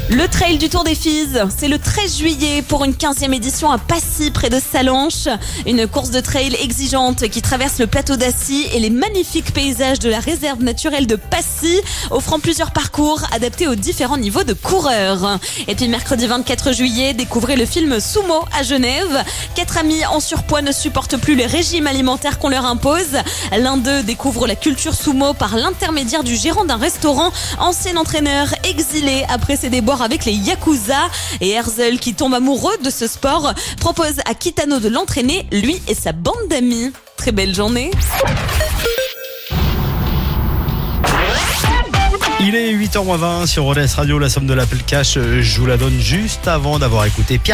Le trail du Tour des Fises, c'est le 13 juillet pour une 15e édition à Passy, près de Sallanches. Une course de trail exigeante qui traverse le plateau d'Assy et les magnifiques paysages de la réserve naturelle de Passy, offrant plusieurs parcours adaptés aux différents niveaux de coureurs. Et puis mercredi 24 juillet, découvrez le film Sumo à Genève. 4 amis en surpoids ne supportent plus les régimes alimentaires qu'on leur impose. L'un d'eux découvre la culture sumo par l'intermédiaire du gérant d'un restaurant, ancien entraîneur exilé après ses déboires avec les Yakuza. Et Herzl, qui tombe amoureux de ce sport, propose à Kitano de l'entraîner, lui et sa bande d'amis. Très belle journée. Il est 8h20 sur ODS Radio, la somme de l'appel cash. Je vous la donne juste avant d'avoir écouté Pierre.